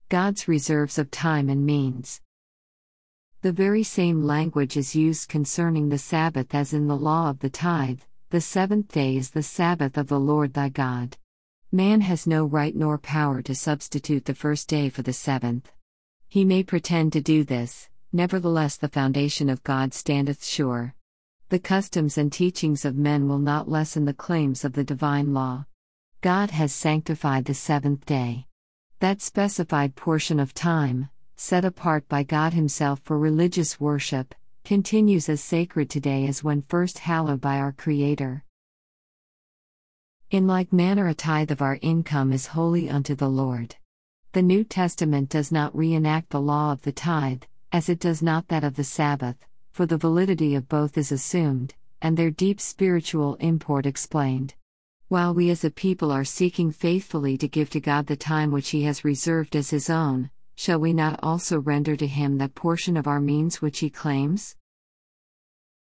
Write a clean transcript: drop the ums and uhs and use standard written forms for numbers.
God's reserves of time and means. The very same language is used concerning the Sabbath as in the law of the tithe. The seventh day is the Sabbath of the Lord thy God. Man has no right nor power to substitute the first day for the seventh. He may pretend to do this, nevertheless the foundation of God standeth sure. The customs and teachings of men will not lessen the claims of the divine law. God has sanctified the seventh day. That specified portion of time, set apart by God Himself for religious worship, continues as sacred today as when first hallowed by our Creator. In like manner a tithe of our income is holy unto the Lord. The New Testament does not reenact the law of the tithe, as it does not that of the Sabbath, for the validity of both is assumed, and their deep spiritual import explained. While we as a people are seeking faithfully to give to God the time which He has reserved as His own, shall we not also render to Him that portion of our means which He claims?